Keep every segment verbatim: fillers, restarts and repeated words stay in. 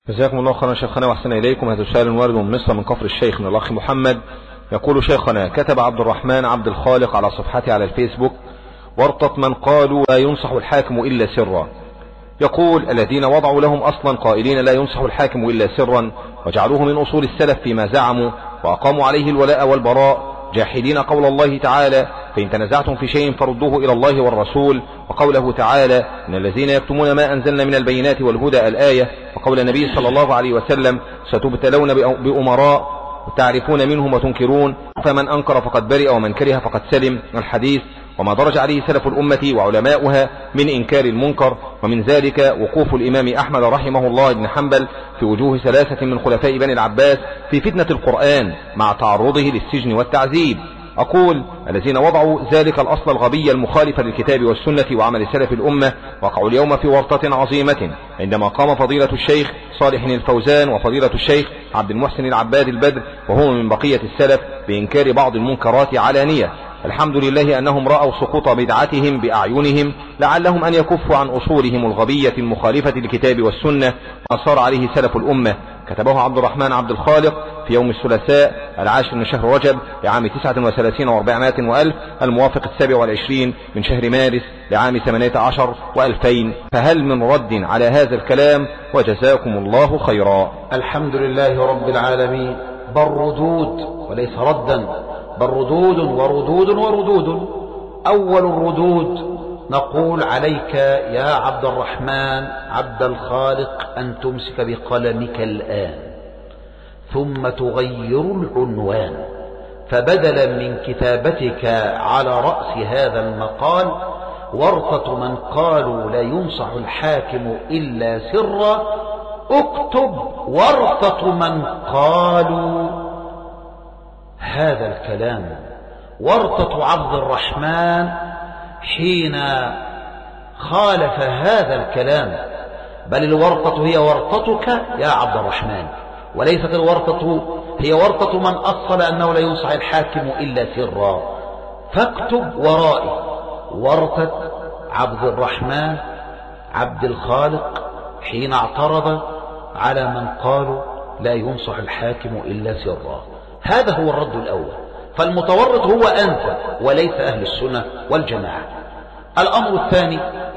جزاكم الله خيرا شيخنا واحسن اليكم. هذا سؤال وارد من مصر من كفر الشيخ من الاخ محمد. يقول شيخنا: كتب عبد الرحمن عبد الخالق على صفحته على الفيسبوك: ورطة من قالوا لا ينصح الحاكم الا سرا. يقول: الذين وضعوا لهم اصلا قائلين لا ينصح الحاكم الا سرا، وجعلوه من اصول السلف فيما زعموا، واقاموا عليه الولاء والبراء، جاحدين قول الله تعالى: فإن تنازعتم في شيء فردوه إلى الله والرسول، وقوله تعالى: إن الذين يكتمون ما أنزلنا من البينات والهدى الآية، وقول النبي صلى الله عليه وسلم: ستبتلون بأمراء تعرفون منهم وتنكرون، فمن أنكر فقد برئ ومن كره فقد سلم الحديث. وما درج عليه سلف الأمة وعلماؤها من إنكار المنكر، ومن ذلك وقوف الإمام أحمد رحمه الله بن حنبل في وجوه ثلاثة من خلفاء بني العباس في فتنة القرآن مع تعرضه للسجن والتعذيب. أقول: الذين وضعوا ذلك الأصل الغبي المخالف للكتاب والسنة وعمل سلف الأمة وقعوا اليوم في ورطة عظيمة، عندما قام فضيلة الشيخ صالح الفوزان وفضيلة الشيخ عبد المحسن العباد البدر وهو من بقية السلف بإنكار بعض المنكرات علانية. الحمد لله أنهم رأوا سقوط بدعتهم بأعينهم، لعلهم أن يكفوا عن أصولهم الغبية المخالفة للكتاب والسنة وصار عليه سلف الأمة. كتبه عبد الرحمن عبد الخالق في يوم الثلاثاء العاشر من شهر رجب لعام تسعة وثلاثين وأربعمائة وألف الموافق السابع والعشرين من شهر مارس لعام ثمانية عشر وألفين. فهل من رد على هذا الكلام؟ وجزاكم الله خيرا. الحمد لله رب العالمين. بل ردود وليس ردا، بل ردود وردود وردود. أول الردود: نقول عليك يا عبد الرحمن عبد الخالق أن تمسك بقلمك الآن ثم تغير العنوان، فبدلا من كتابتك على رأس هذا المقال ورطة من قالوا لا ينصح الحاكم إلا سرا، اكتب ورطة من قالوا هذا الكلام. ورطة عبد الرحمن حين خالف هذا الكلام، بل الورطة هي ورطتك يا عبد الرحمن، وليست الورطة هي ورطة من أصل أنه لا ينصح الحاكم إلا سرا. فاكتب ورائي ورطة عبد الرحمن عبد الخالق حين اعترض على من قالوا لا ينصح الحاكم إلا سرا. هذا هو الرد الأول. فالمتورط هو أنت وليس أهل السنة والجماعة. الأمر الثاني: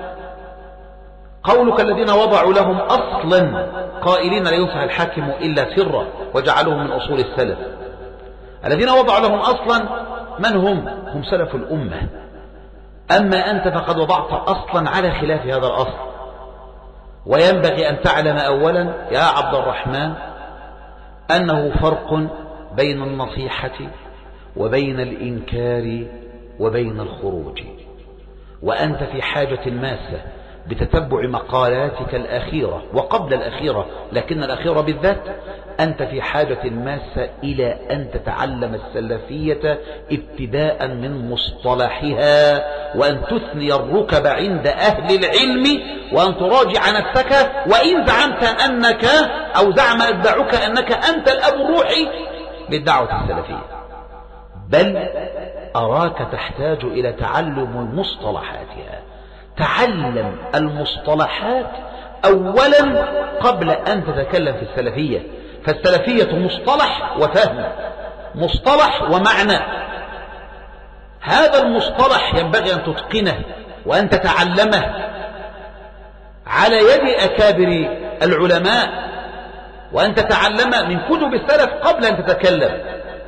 قولك الذين وضعوا لهم أصلا قائلين لا ينصح الحاكم إلا سرا وجعلوه من أصول السلف. الذين وضعوا لهم أصلا من هم؟ هم سلف الأمة. أما أنت فقد وضعت أصلا على خلاف هذا الأصل. وينبغي أن تعلم أولا يا عبد الرحمن أنه فرق بين النصيحة وبين الإنكار وبين الخروج، وأنت في حاجة ماسة بتتبع مقالاتك الأخيرة وقبل الأخيرة، لكن الأخيرة بالذات أنت في حاجة ماسة إلى أن تتعلم السلفية ابتداء من مصطلحها، وأن تثني الركب عند أهل العلم، وأن تراجع نفسك. وإن زعمت أنك أو زعم أتباعك أنك أنت الأب الروحي للدعوة السلفية، بل أراك تحتاج إلى تعلم مصطلحاتها. تعلم المصطلحات أولا قبل أن تتكلم في السلفية، فالسلفية مصطلح وفهم، مصطلح ومعنى. هذا المصطلح ينبغي أن تتقنه وأن تتعلمه على يد أكابر العلماء، وأن تتعلم من كتب السلف قبل أن تتكلم،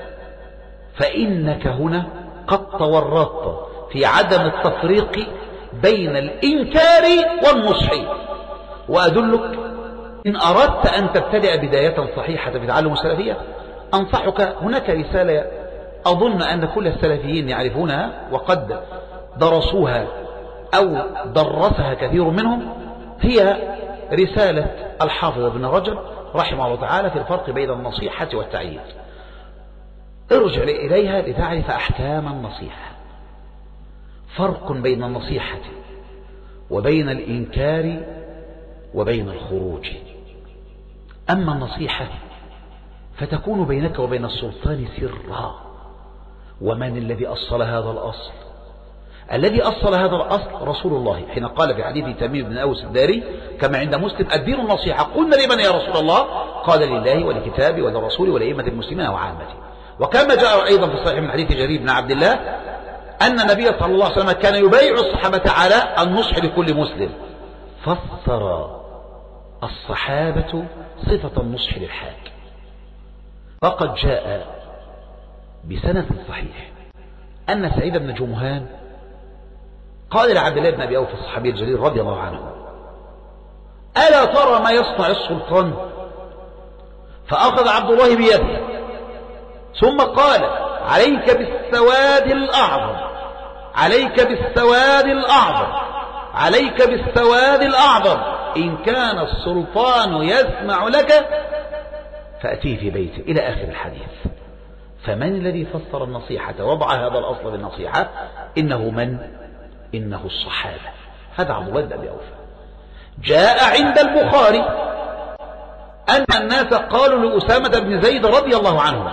فإنك هنا قد تورطت في عدم التفريق بين الإنكار والنصح. وأدلك: إن أردت أن تبتدأ بداية صحيحة في تعلم السلفية أنصحك، هناك رسالة أظن أن كل السلفيين يعرفونها وقد درسوها أو درسها كثير منهم، هي رسالة الحافظ ابن رجب رحمه الله تعالى في الفرق بين النصيحة والتعييد. ارجع إليها لتعرف أحكام النصيحة. فرق بين النصيحة وبين الإنكار وبين الخروج. أما النصيحة فتكون بينك وبين السلطان سرا. ومن الذي أصل هذا الأصل؟ الذي أصل هذا الأصل رسول الله حين قال في حديث تميم بن أوس الداري كما عند مسلم: الدين النصيحة. قلنا: لمن يا رسول الله؟ قال: لله ولكتابه وللرسول ولأئمة المسلمين وعامته. وكما جاء أيضا في الصحيح من حديث جرير بن عبد الله أن النبي صلى الله عليه وسلم كان يبايع الصحابة على النصح لكل مسلم، فسر الصحابة صفة النصح للحاكم. فقد جاء بسند صحيح أن سعيد بن جمهان قال لعبد الله بن أبي أوف الصحابي الجليل رضي الله عنه: ألا ترى ما يصنع السلطان؟ فأخذ عبد الله بيده ثم قال: عليك بالسواد الأعظم، عليك بالسواد الأعظم، عليك بالسواد الأعظم، إن كان السلطان يسمع لك فأتيه في بيته، إلى آخر الحديث. فمن الذي فسر النصيحة وضع هذا الأصل بالنصيحة؟ إنه من؟ إنه الصحابة. هذا عبد الله بن أبي أوفى. جاء عند البخاري أن الناس قالوا لأسامة بن زيد رضي الله عنه: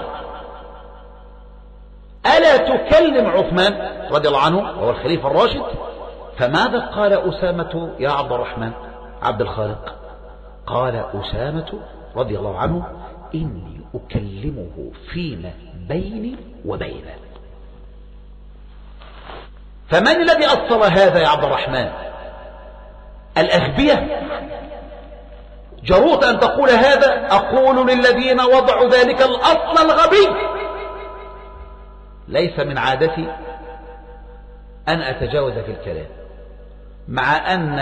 ألا تكلم عثمان رضي الله عنه وهو الخليفة الراشد؟ فماذا قال أسامة يا عبد الرحمن عبد الخالق؟ قال أسامة رضي الله عنه: إني أكلمه فيما بيني وبينه. فمن الذي أصل هذا يا عبد الرحمن؟ الأغبياء. جرؤت أن تقول هذا؟ أقول للذين وضعوا ذلك الأصل الغبي: ليس من عادتي أن أتجاوز في الكلام، مع أن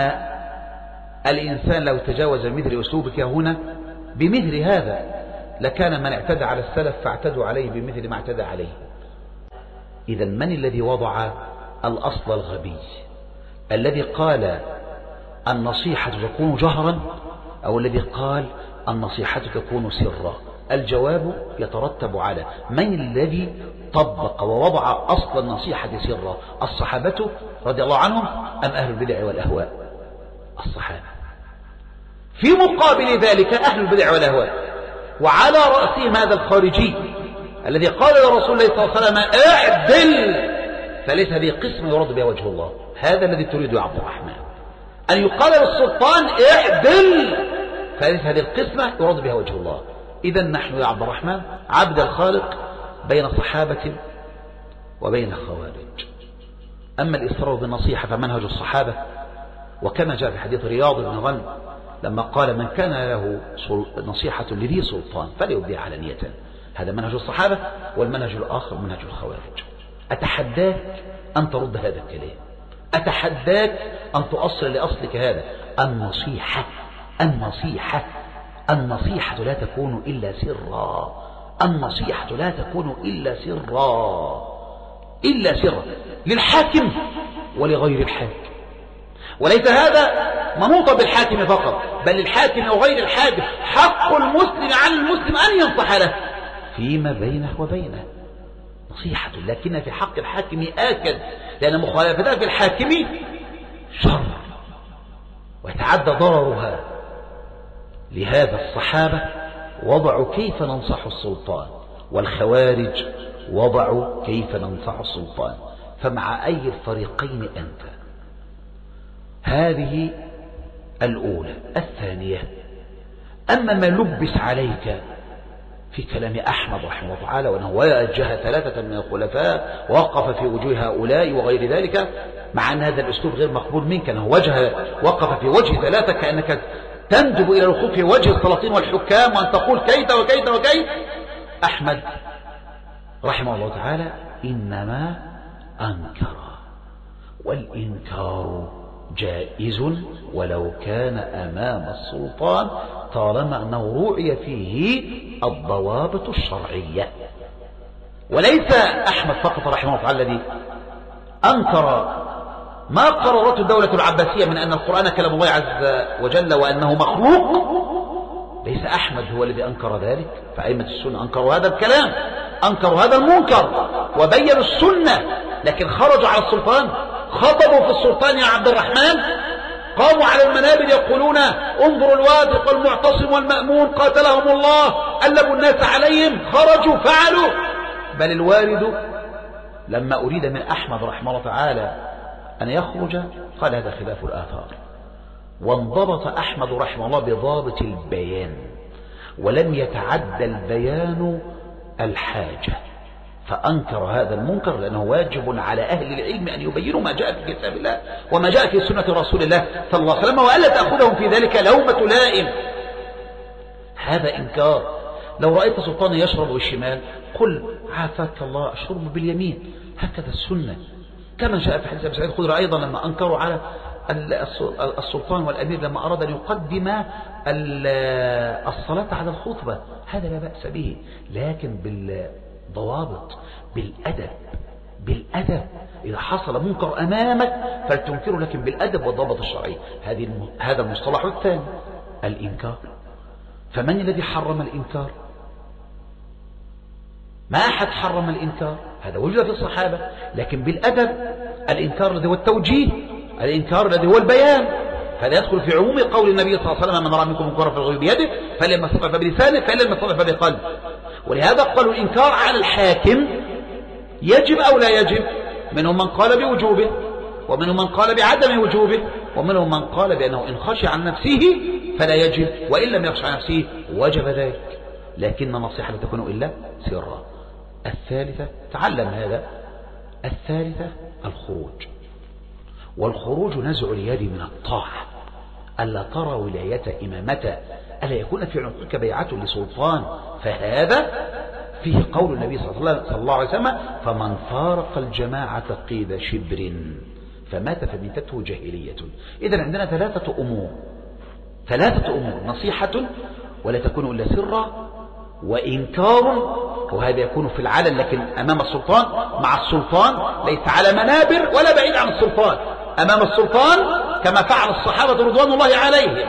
الإنسان لو تجاوز مثل أسلوبك هنا بمثل هذا لكان من اعتدى على السلف فاعتدوا عليه بمثل ما اعتدى عليه. إذا من الذي وضع الأصل الغبي الذي قال النصيحة تكون جهرا، أو الذي قال النصيحة تكون سرا؟ الجواب يترتب على من الذي طبق ووضع أصل النصيحة سرا، الصحابة رضي الله عنهم أم أهل البدع والأهواء؟ الصحابة. في مقابل ذلك أهل البدع والأهواء، وعلى رأسهم هذا الخارجي الذي قال لرسول الله صلى الله عليه وسلم: اعدل، فليس هذه قسمة يرد بها وجه الله. هذا الذي تريد يا عبد الرحمن، أن يقال للسلطان اعدل، فليس هذه القسمة يرد بها وجه الله. إذا نحن يا عبد الرحمن عبد الخالق بين صحابة وبين خوارج. أما الإصرار بالنصيحة فمنهج الصحابة، وكما جاء في حديث رياض بن غنم لما قال: من كان له نصيحة لذي سلطان فليبديها علانية. هذا منهج الصحابة، والمنهج الآخر منهج الخوارج. أتحداك أن ترد هذا الكلام، أتحداك أن تؤصل لأصلك هذا. النصيحة النصيحة النصيحة لا تكون إلا سرا، النصيحة لا تكون إلا سرا، إلا سرا للحاكم ولغير الحاكم. وليس هذا منوطا بالحاكم فقط، بل للحاكم وغير الحاكم. حق المسلم على المسلم أن ينصح له فيما بينه وبينه، نصيحة، لكن في حق الحاكم آكد، لأن مخالفتها في الحاكم شر ويتعدى ضررها. لهذا الصحابة وضعوا كيف ننصح السلطان، والخوارج وضعوا كيف ننصح السلطان. فمع أي الفريقين أنت؟ هذه الأولى. الثانية: أما ما لبس عليك في كلام أحمد رحمه الله تعالى، وأنه وجه ثلاثة من الخلفاء ووقف في وجوه هؤلاء وغير ذلك، مع أن هذا الأسلوب غير مقبول منك، أنه وجه وقف في وجه ثلاثة كأنك تندب إلى الوقوف في وجه السلاطين والحكام وأن تقول كيت وكيت وكيت. أحمد رحمه الله تعالى إنما أنكر، والإنكار جائز ولو كان أمام السلطان طالما أنه رعي فيه الضوابط الشرعية. وليس أحمد فقط رحمه الله تعالى الذي أنكر ما قررته الدولة العباسية من أن القرآن كلام الله عز وجل وأنه مخلوق. ليس أحمد هو الذي أنكر ذلك، فأئمة السنة أنكروا هذا الكلام، أنكروا هذا المنكر وبينوا السنة، لكن خرجوا على السلطان، خطبوا في السلطان يا عبد الرحمن، قاموا على المنابر يقولون: انظروا الواثق والمعتصم والمأمون قاتلهم الله، قلبوا الناس عليهم، خرجوا فعلوا. بل الوارد لما أريد من أحمد رحمه الله تعالى أن يخرج، قال هذا خلاف الآثار. وانضبط أحمد رحمه الله بضابط البيان، ولم يتعدى البيان الحاجة، فأنكر هذا المنكر، لأنه واجب على أهل العلم أن يبينوا ما جاء في كتاب الله وما جاء في سنة رسول الله صلى الله عليه وسلم، وألا تأخذهم في ذلك لومة لائم. هذا إنكار. لو رأيت سلطانا يشرب بالشمال قل عافاك الله الشرب باليمين، هكذا السنة، كما جاء في حديث أبي سعيد الخدري أيضا لما أنكروا على السلطان والأمير لما أراد أن يقدم الصلاة على الخطبة، هذا لا بأس به، لكن بالضوابط، بالأدب، بالأدب. إذا حصل منكر أمامك فلتنكره، لكن بالأدب والضابط الشرعي. هذه هذا المصطلح الثاني، الإنكار. فمن الذي حرم الإنكار؟ ما أحد حرم الإنكار، هذا وجد في الصحابة، لكن بالأدب. الإنكار الذي هو التوجيه، الإنكار الذي هو البيان، هذا يدخل في عموم قول النبي صلى الله عليه وسلم: من رأى منكم منكرا فليغيره بيده، فإن لم يستطع فبلسانه، فإن لم يستطع فبقلبه. ولهذا قالوا الإنكار على الحاكم يجب أو لا يجب. منهم من قال بوجوبه، ومنهم من قال بعدم وجوبه، ومنهم من قال بأنه إن خشي عن نفسه فلا يجب، وإن لم يخشى عن نفسه وجب ذلك، لكن النصيحة لا تكون إلا سرا. الثالثة، تعلم هذا، الثالثة الخروج. والخروج نزع اليد من الطاعة، ألا ترى ولاية إمامته، ألا يكون في عنقك بيعة لسلطان، فهذا فيه قول النبي صلى الله عليه وسلم: فمن فارق الجماعة قيد شبر فمات فميتته جاهلية. إذن عندنا ثلاثة أمور، ثلاثة أمور: نصيحة ولا تكون إلا سرا، وإنكار وهذا يكون في العلن لكن أمام السلطان، مع السلطان ليس على منابر ولا بعيد عن السلطان، أمام السلطان كما فعل الصحابة رضوان الله عليهم.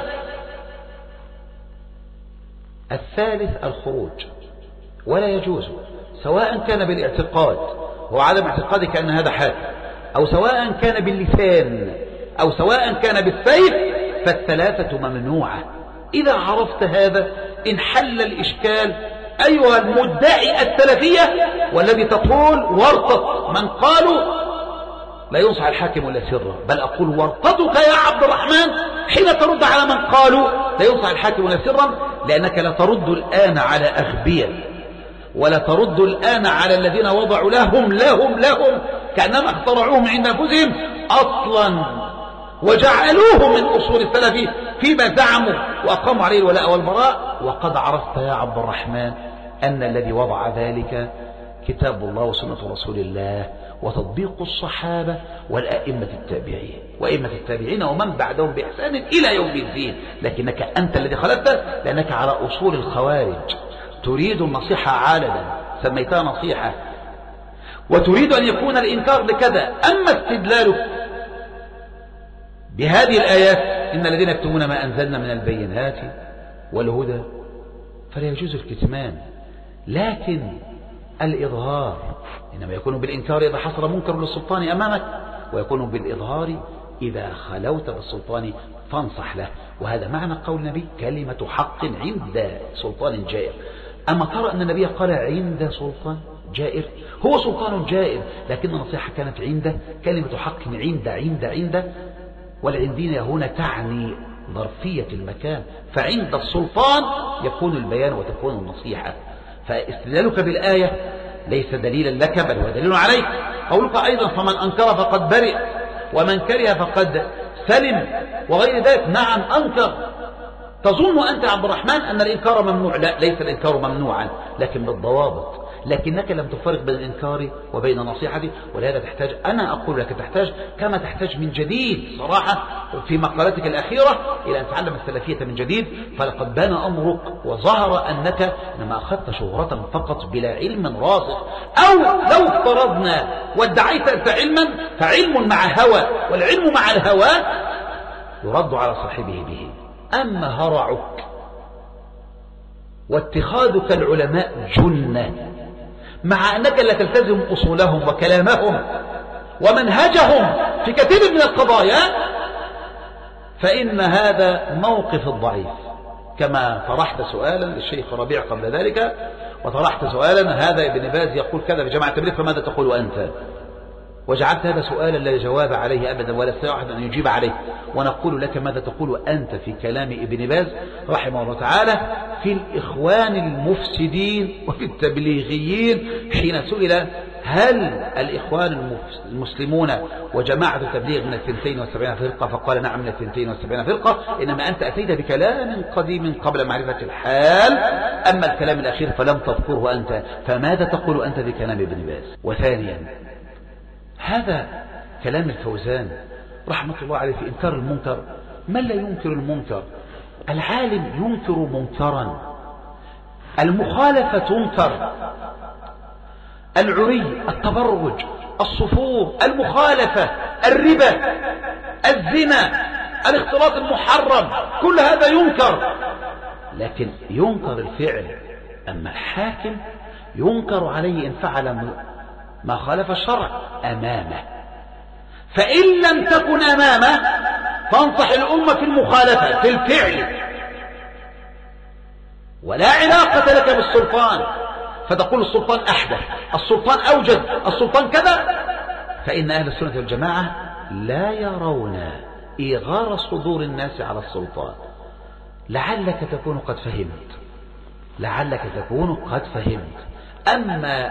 الثالث الخروج، ولا يجوز، سواء كان بالاعتقاد وعدم اعتقادك أن هذا حاكم، أو سواء كان باللسان، أو سواء كان بالسيف، فالثلاثة ممنوعة. إذا عرفت هذا انحل الإشكال. أيها المدعي السلفية والذي تقول ورطة من قالوا لا ينصح الحاكم إلا سرا، بل أقول ورطتك يا عبد الرحمن حين ترد على من قالوا لا ينصح الحاكم إلا سرا، لأنك لا ترد الآن على أغبياء، ولا ترد الآن على الذين وضعوا لهم لهم لهم كأنما اخترعوهم عند أنفسهم أصلا، وجعلوه من أصول السلف فيما زعموا وأقاموا عليه الولاء والبراء. وقد عرفت يا عبد الرحمن أن الذي وضع ذلك كتاب الله وسنة رسول الله وتطبيق الصحابة والأئمة التابعين وأئمة التابعين ومن بعدهم بإحسان إلى يوم الدين. لكنك أنت الذي خلفت، لأنك على أصول الخوارج، تريد النصيحة عالدا سميتها نصيحة، وتريد أن يكون الإنكار لكذا. أما استدلالك بهذه الآيات: إن الذين يكتمون ما أنزلنا من البينات والهدى، فلا يجوز الكتمان، لكن الإظهار إنما يكون بالإنكار إذا حصل منكر للسلطان أمامك، ويكون بالإظهار إذا خلوت بالسلطان فانصح له. وهذا معنى قول النبي: كلمة حق عند سلطان جائر. أما ترى أن النبي قال عند سلطان جائر؟ هو سلطان جائر، لكن النصيحة كانت عنده، كلمة حق عند عند عند، والعندين هنا تعني ظرفية المكان، فعند السلطان يكون البيان وتكون النصيحة. فاستدلالك بالآية ليس دليلا لك بل هو دليل عليك. قولك أيضا: فمن أنكر فقد برئ ومن كره فقد سلم وغير ذلك، نعم أنكر. تظن أنت يا عبد الرحمن أن الإنكار ممنوع؟ لا، ليس الإنكار ممنوعا، لكن بالضوابط. لكنك لم تفرق بين الإنكار وبين نصيحتي، ولهذا تحتاج، أنا أقول لك تحتاج كما تحتاج من جديد صراحة في مقالتك الأخيرة إلى أن تعلم السلفية من جديد. فلقد بان أمرك وظهر أنك إنما أخذت شهرة فقط بلا علم راسخ، أو لو افترضنا وادعيت أنت علما فعلم مع هوى، والعلم مع الهوى يرد على صاحبه به. أما هرعك واتخاذك العلماء جنة مع أنك لا تلتزم أصولهم وكلامهم ومنهجهم في كثير من القضايا، فإن هذا موقف الضعيف. كما طرحت سؤالا للشيخ ربيع قبل ذلك، وطرحت سؤالا: هذا ابن باز يقول كذا في جماعة التبليغ، فماذا تقول أنت؟ وجعلت هذا سؤالا لا جواب عليه أبدا ولا يستطيع أحد أن يجيب عليه. ونقول لك ماذا تقول أنت في كلام ابن باز رحمه الله تعالى في الإخوان المفسدين وفي التبليغيين حين سئل هل الإخوان المسلمون وجماعة التبليغ من الثنتين والسبعين فرقة؟ فقال نعم من الثنتين والسبعين فرقة، إنما أنت أتيت بكلام قديم قبل معرفة الحال، أما الكلام الأخير فلم تذكره أنت، فماذا تقول أنت بكلام ابن باز؟ وثانيا هذا كلام الفوزان رحمة الله عليه في إنكار المنكر. من لا ينكر المنكر؟ العالم ينكر منكرا، المخالفة تنكر، العري، التبرج، الصفور، المخالفة، الربا، الزنا، الاختلاط المحرم، كل هذا ينكر، لكن ينكر الفعل. أما الحاكم ينكر عليه إن فعل ما خالف الشرع أمامه، فإن لم تكن أمامه فانصح الأمة في المخالفة في الفعل، ولا علاقة لك بالسلطان فتقول السلطان أحدث، السلطان أوجد، السلطان كذا. فإن أهل السنة والجماعة لا يرون إيغار صدور الناس على السلطان. لعلك تكون قد فهمت، لعلك تكون قد فهمت. أما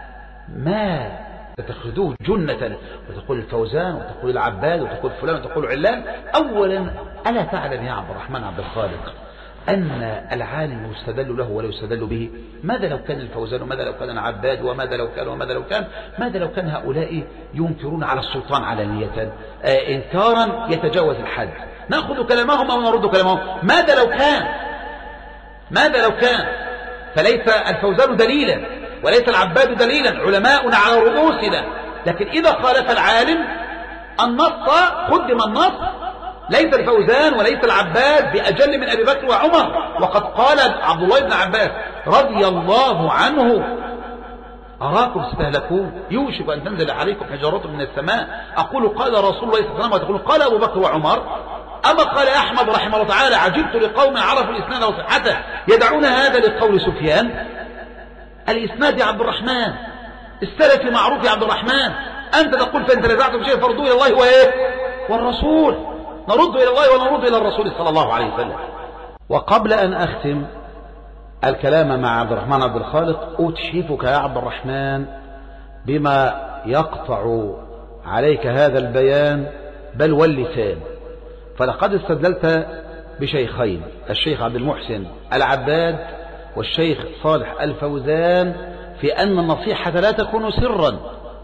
ما تتخذوه جنة وتقول الفوزان وتقول العباد وتقول فلان وتقول علان، أولا ألا تعلم يا عبد الرحمن عبد الخالق أن العالم يستدل له ولا يستدل به؟ ماذا لو كان الفوزان وماذا لو كان العباد وماذا لو كان وماذا لو كان ماذا لو كان هؤلاء ينكرون على السلطان علانية آه إنكارا يتجاوز الحد؟ نأخذ كلامهم أو نرد كلامهم؟ ماذا لو كان ماذا لو كان فليس الفوزان دليلا وليس العباد دليلا، علماء على رؤوسنا. لكن إذا خالف العالم النص قدم النص، ليس الفوزان وليس العباد بأجل من أبي بكر وعمر. وقد قال عبد الله بن عباس رضي الله عنه أراكم ستهلكون يوشك أن تنزل عليكم حجارات من السماء، أقول قال رسول الله صلى الله عليه وسلم وتقول قال أبو بكر وعمر. أما قال أحمد رحمه الله تعالى عجبت لقوم عرفوا الإسناد وصحته يدعون هذا لقول سفيان. الإسناد يا عبد الرحمن، السلفي معروف يا عبد الرحمن، أنت تقول فإن تنازعتم بشيء فردوه إلى الله وإيه والرسول، نرد إلى الله ونرد إلى الرسول صلى الله عليه وسلم. وقبل أن أختم الكلام مع عبد الرحمن عبد الخالق أتشفك يا عبد الرحمن بما يقطع عليك هذا البيان بل واللسان. فلقد استدللت بشيخين، الشيخ عبد المحسن العباد والشيخ صالح الفوزان، في أن النصيحة لا تكون سرا،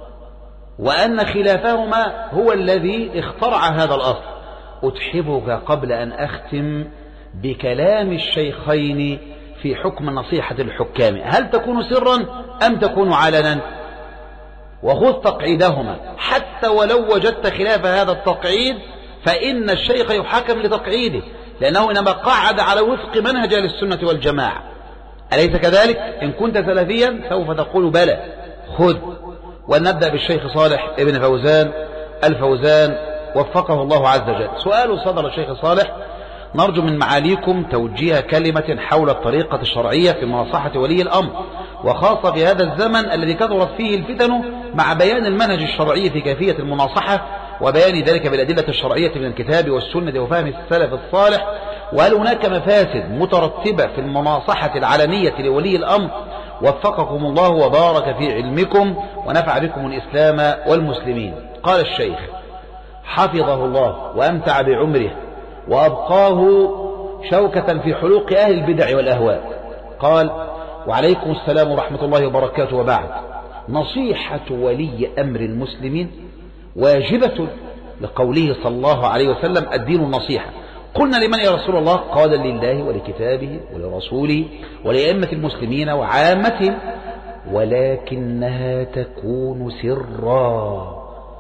وأن خلافهما هو الذي اخترع هذا الأصل. أتحبك قبل أن أختم بكلام الشيخين في حكم النصيحة الحكام، هل تكون سرا أم تكون علنا؟ وخذ تقعيدهما، حتى ولو وجدت خلاف هذا التقعيد فإن الشيخ يحاكم لتقعيده، لأنه إنما قعد على وفق منهج أهل السنة والجماعة، أليس كذلك؟ إن كنت سلفيا سوف تقول بلى. خذ. ونبدأ بالشيخ صالح ابن فوزان الفوزان وفقه الله عز وجل. سؤال صدر الشيخ صالح، نرجو من معاليكم توجيه كلمة حول الطريقة الشرعية في مناصحة ولي الأمر، وخاصة في هذا الزمن الذي كثرت فيه الفتن، مع بيان المنهج الشرعي في كيفية المناصحة وبيان ذلك بالأدلة الشرعية من الكتاب والسنة وفهم السلف الصالح. وهل هناك مفاسد مترتبة في المناصحة العلنية لولي الأمر؟ وفقكم الله وبارك في علمكم ونفع بكم الإسلام والمسلمين. قال الشيخ حفظه الله وأمتع بعمره وأبقاه شوكة في حلوق أهل البدع والأهواء، قال: وعليكم السلام ورحمة الله وبركاته، وبعد. نصيحة ولي أمر المسلمين واجبة لقوله صلى الله عليه وسلم: الدين النصيحة. قلنا: لمن يا رسول الله؟ قال: لله ولكتابه ولرسوله ولأئمة المسلمين وعامتهم، ولكنها تكون سرا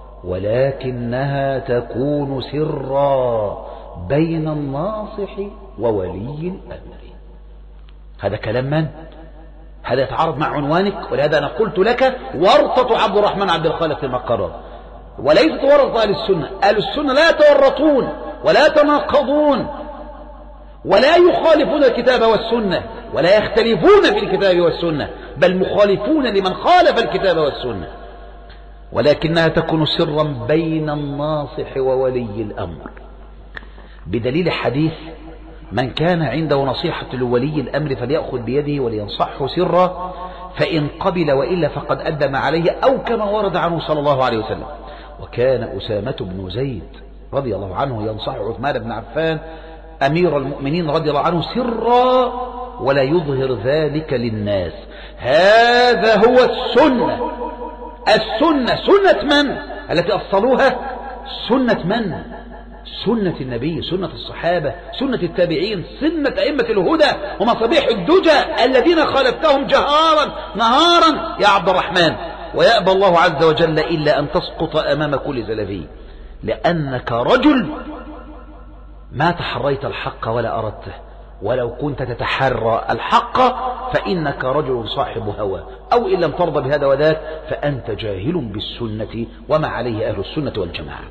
ولكنها تكون سرا بين الناصح وولي الأمر. هذا كلام من؟ هذا يتعارض مع عنوانك، ولهذا أنا قلت لك: ورطة عبد الرحمن عبد الخالق فيما قرر، وليست ورطة أهل السنة. أهل السنة لا يتورطون ولا يتناقضون ولا يخالفون الكتاب والسنة ولا يختلفون في الكتاب والسنة، بل مخالفون لمن خالف الكتاب والسنة. ولكنها تكون سرا بين الناصح وولي الأمر، بدليل حديث من كان عنده نصيحة لولي الأمر فليأخذ بيده ولينصحه سرا، فإن قبل وإلا فقد أدى ما عليه، أو كما ورد عنه صلى الله عليه وسلم. وكان أسامة بن زيد رضي الله عنه ينصح عثمان بن عفان أمير المؤمنين رضي الله عنه سرا ولا يظهر ذلك للناس. هذا هو السنة. السنة سنة من التي أصلوها؟ سنة من؟ سنة النبي، سنة الصحابة، سنة التابعين، سنة أئمة الهدى ومصابيح الدجى الذين خالفتهم جهارا نهارا يا عبد الرحمن. ويأبى الله عز وجل إلا أن تسقط أمام كل زلفي، لأنك رجل ما تحريت الحق ولا أردته، ولو كنت تتحرى الحق فإنك رجل صاحب هوى، أو إن لم ترضى بهذا وذاك فأنت جاهل بالسنة وما عليه أهل السنة والجماعة.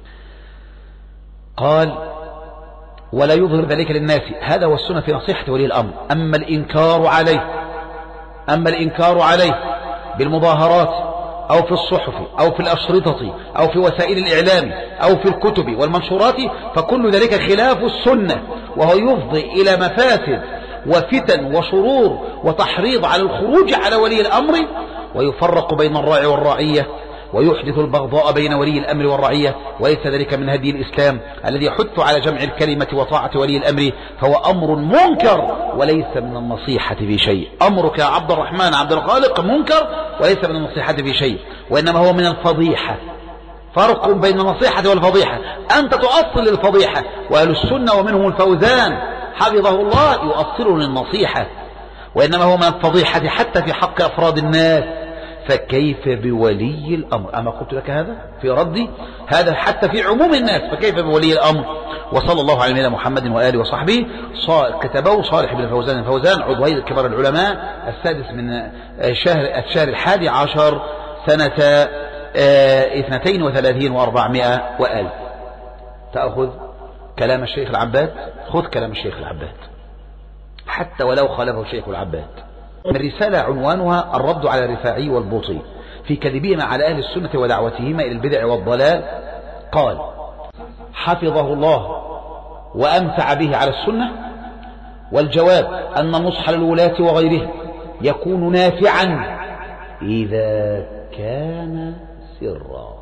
قال ولا يظهر ذلك للناس، هذا هو السنة في نصيحة ولي الأمر. أما الإنكار عليه أما الإنكار عليه بالمظاهرات أو في الصحف أو في الأشرطة أو في وسائل الإعلام أو في الكتب والمنشورات فكل ذلك خلاف السنة، وهو يفضي إلى مفاسد وفتن وشرور وتحريض على الخروج على ولي الأمر، ويفرق بين الراعي والرعية، ويحدث البغضاء بين ولي الأمر والرعية، وليس ذلك من هدي الإسلام الذي يحث على جمع الكلمة وطاعة ولي الأمر، فهو أمر منكر وليس من النصيحة في شيء. أمرك يا عبد الرحمن عبد الخالق منكر وليس من النصيحة في شيء، وإنما هو من الفضيحة. فرق بين النصيحة والفضيحة، أنت تؤصل للفضيحة، وأهل السنة ومنهم الفوزان حفظه الله يؤصل للنصيحة، وإنما هو من الفضيحة حتى في حق أفراد الناس، فكيف بولي الأمر؟ أما قلت لك هذا في ردي، هذا حتى في عموم الناس، فكيف بولي الأمر؟ وصلى الله على نبينا محمد وآله وصحبه. كتبه صالح بن فوزان الفوزان عضو هيئة كبار العلماء، السادس من شهر الشهر الحادي عشر سنة اثنتين وثلاثين وأربعمائة وألف. تأخذ كلام الشيخ العباد، خذ كلام الشيخ العباد حتى ولو خالفه الشيخ العباد. الرسالة عنوانها الرد على الرفاعي والبوطي في كذبهما على أهل السنة ودعوتهما إلى البدع والضلال. قال حفظه الله وأمتع به على السنة. والجواب أن النصح للولاة وغيرهم يكون نافعا إذا كان سرا،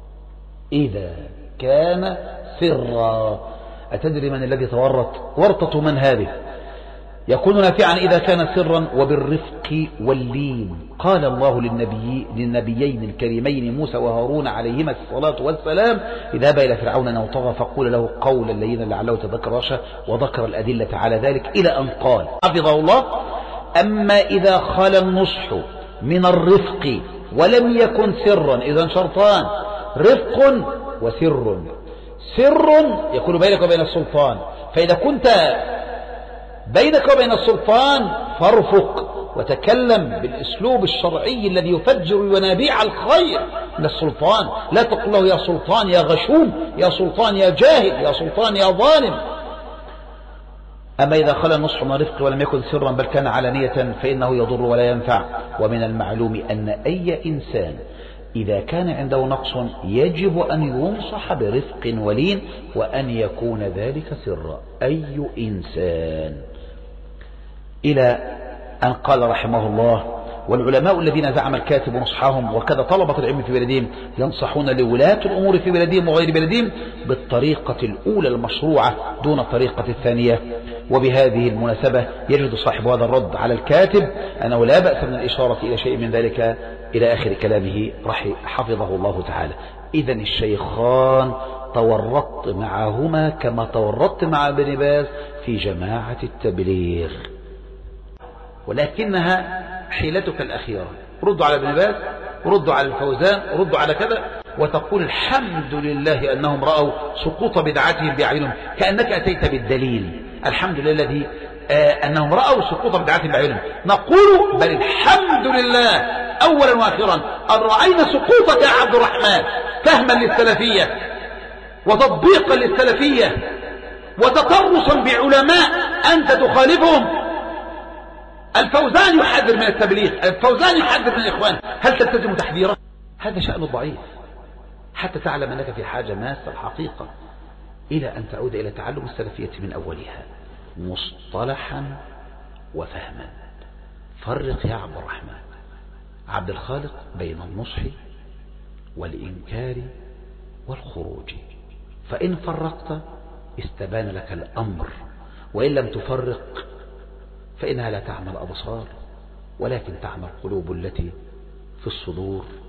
إذا كان سرا. أتدري من الذي تورط؟ ورطة من هذه؟ يكون نافعا إذا كان سرا وبالرفق واللين. قال الله للنبي للنبيين الكريمين موسى وهارون عليهما الصلاة والسلام اذهبا إلى فرعون إنه طغى فقول له قولا لينا لعله يتذكر رشد، وذكر الأدلة على ذلك إلى أن قال حفظه الله أما إذا خلا النصح من الرفق ولم يكن سرا، إذا شرطان رفق وسر. سر يكون بينك وبين السلطان، فإذا كنت بينك وبين السلطان فارفق وتكلم بالأسلوب الشرعي الذي يفجر ينابيع الخير من السلطان. لا تقل له يا سلطان يا غشوم، يا سلطان يا جاهل، يا سلطان يا ظالم. أما إذا خلا النصح من رفق ولم يكن سرا بل كان علانية فإنه يضر ولا ينفع. ومن المعلوم أن أي إنسان إذا كان عنده نقص يجب أن ينصح برفق ولين، وأن يكون ذلك سرا. أي إنسان، إلى أن قال رحمه الله والعلماء الذين زعم الكاتب نصحهم وكذا طلبة العلم في بلدهم ينصحون لولاة الأمور في بلدهم وغير بلدهم بالطريقة الأولى المشروعة دون الطريقة الثانية. وبهذه المناسبة يجد صاحب هذا الرد على الكاتب أنه لا بأس من الإشارة إلى شيء من ذلك إلى آخر كلامه حفظه الله تعالى. إذن الشيخان تورطت معهما كما تورطت مع ابن باز في جماعة التبليغ، ولكنها حيلتك الأخيرة. ردوا على ابن باز، ردوا على الفوزان، ردوا على كذا، وتقول الحمد لله أنهم رأوا سقوط بدعاتهم بأعينهم، كأنك أتيت بالدليل. الحمد لله الذي آه أنهم رأوا سقوط بدعاتهم بأعينهم. نقول بل الحمد لله أولا وآخرا أن رأينا سقوطك يا عبد الرحمن فهما للسلفية وتطبيقا للسلفية وتطرسا بعلماء أنت تخالفهم. الفوزان يحذر من التبليغ، الفوزان يحذر من الإخوان، هل تلتزم تحذيره؟ هذا شأن الضعيف، حتى تعلم أنك في حاجة ماسة الحقيقة إلى أن تعود إلى تعلم السلفية من أولها مصطلحا وفهما. فرق يا عبد الرحمن عبد الخالق بين النصح والإنكار والخروج، فإن فرقت استبان لك الأمر، وإن لم تفرق فإنها لا تعمل أبصار ولكن تعمل قلوب التي في الصدور